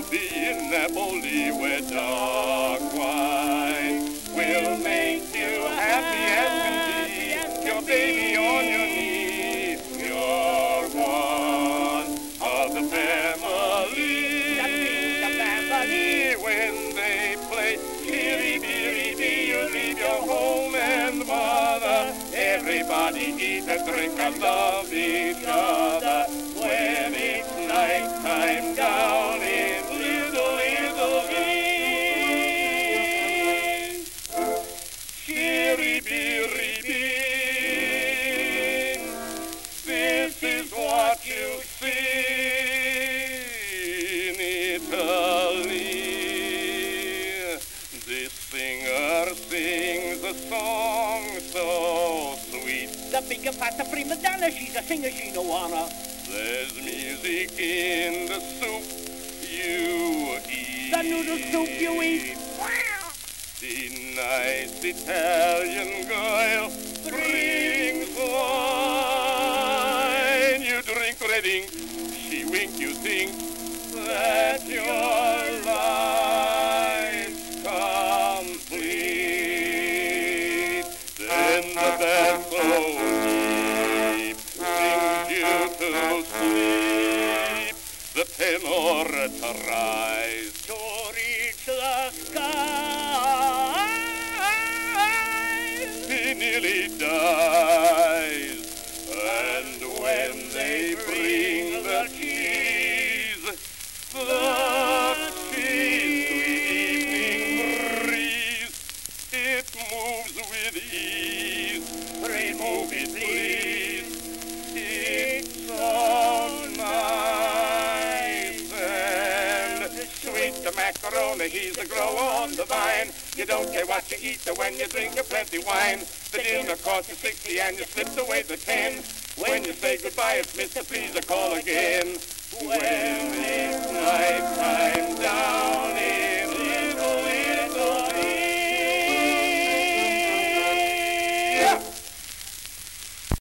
be in Napoli where dark wine will make you happy as can be. Your baby on your knee, you're one of the family. The family. When they play Kiribiri, you leave your home and mother. Everybody eat and drink and love each other. When it's nighttime down in little Italy. Kiribiri, this is what you see in Italy. This singer sings a song so sweet. The big fat prima donna, she's a singer, she no wanna. There's music in the soup you eat. The noodle soup you eat. The nice Italian girl brings wine. You drink red ink, she wink, you think that your life's complete. Then the band so deep sings you to sleep. The tenor tries to reach the sky. He nearly dies. And when they bring the cheese, sweet evening breeze, it moves with ease. Remove it, please. It's so nice and sweet. The macaroni, he's a grower on the vine. You don't care what you eat, when you drink a plenty wine. The dinner costs you 60 and you slipped away the 10. When you say goodbye, it's Mr. Please, call again. When it's nighttime down